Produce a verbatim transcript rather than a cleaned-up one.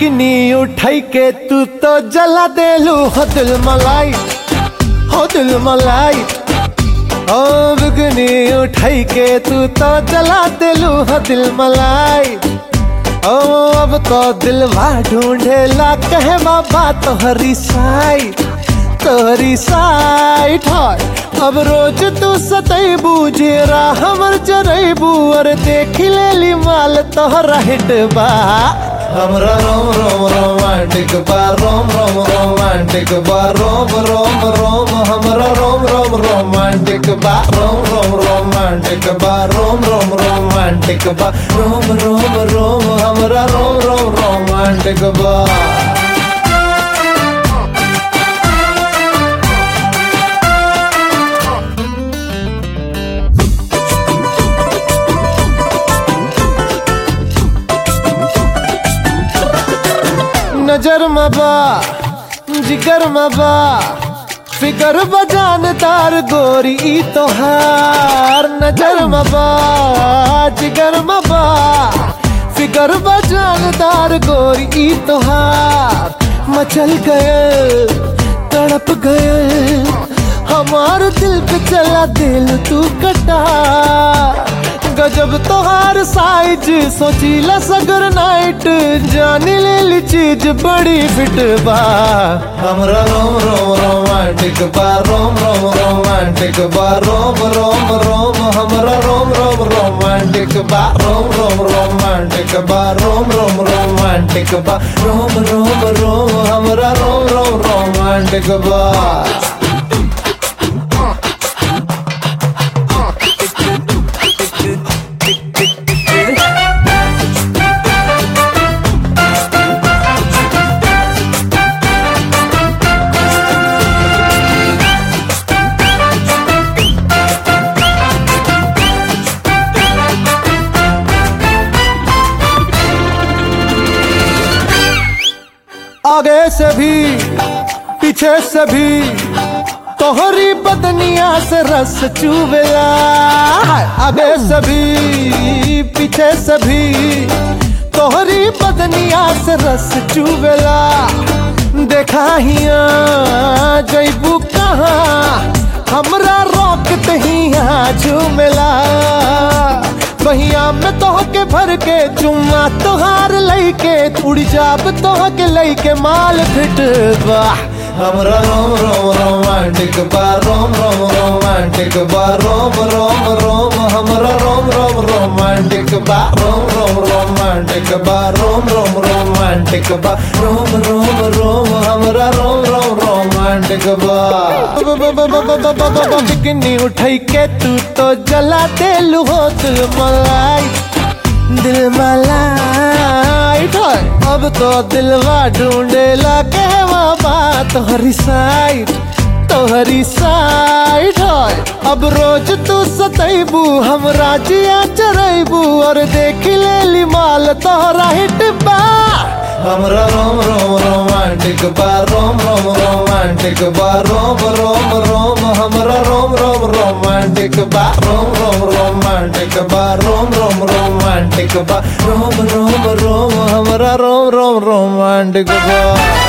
Bikini उठाई के तू तो जला देलू हो दिल मलाई, हो दिल मलाई। ओ बिकनी उठाई के तू तो जला देलू हो दिल मलाई। ओ अब तो दिलवा ढूंढेला कहे बाबा तोहरी साई, तोहरी साइट है। अब रोज तू सतैबू जेरा हमर जरैबू और देख लेली माल तोहरा हिट बा। हमरा रोम रोम रोमांटिक बा, रोम रोम रोमांटिक बा, रोम रोम रोम हमरा रोम रोम रोमांटिक बा, रोम रोम रोमांटिक बा, रोम रोम रोमांटिक बा, रोम रोम रोम हमरा रोम रोम रोमांटिक बा। नजर मबा जिगर मबा फिकर बजानदार गोरी ई तोहार। नजर मबा जिगर मबा फिकर बजानदार गोरी ई तोहार। मचल गए तड़प गए हमार दिल पे चला दिल तू कटा। गजब तोहार साइज सोचीला सगर नाइट जानी लेली चीज बड़ी फिट बा। हमरा रोम रोम रोमांटिक बा, रोम रोम रोमांटिक बा, रोम रोम रोम हमरा रोम रोम रोमांटिक बा, रोम रोम रोमांटिक बा, रोम रोम रोमांटिक बा, रोम रोम रोम हमरा रोम रोम रोमांटिक बा। आगे से भी पीछे से भी तोहरी बदनिया से रस चुवेला। आगे से भी पीछे से भी तोहरी बदनिया से रस चुवेला। देखा हिया जैबू कहाँ हमरा रोक दहिया झूमेला। बहिया में तोह के भर के चुम्मा तोहार लइके उड़ जाब तोह के लइके माल फिट बा। हमरा रोम रोम रोमांटिक बा, रोम रोम रोमांटिक बा, रोम रोम रोम हमरा रोम रोम रोमांटिक बा, रोम रोम रोमांटिक बा, रोम रोम रोमांटिक बा, रोम रोम रोम हमरा रोम रोम रोमांटिक बा। बिकनी उठाई के तू तो जला देलू हो दिल मलाई, दिल मलाई। अब तो दिलवा ढूंढेला कहवा बात तोहरी साइड, तोहरी साइड है। अब रोज तू सतैबू हमरा जिया चरैबू और देख लेली माल तोहरा हिट बा। हमरा रोम रोम रोमांटिक बा, रोम रोम रोमांटिक बा, रोम रोम रोम हमरा रोम रोम रोमांटिक बा, रोम रोम रोमांटिक बा, रोम रोम रोमांटिक बा, रोम रोम रोम हमरा रोम रोम रोमांटिक बा।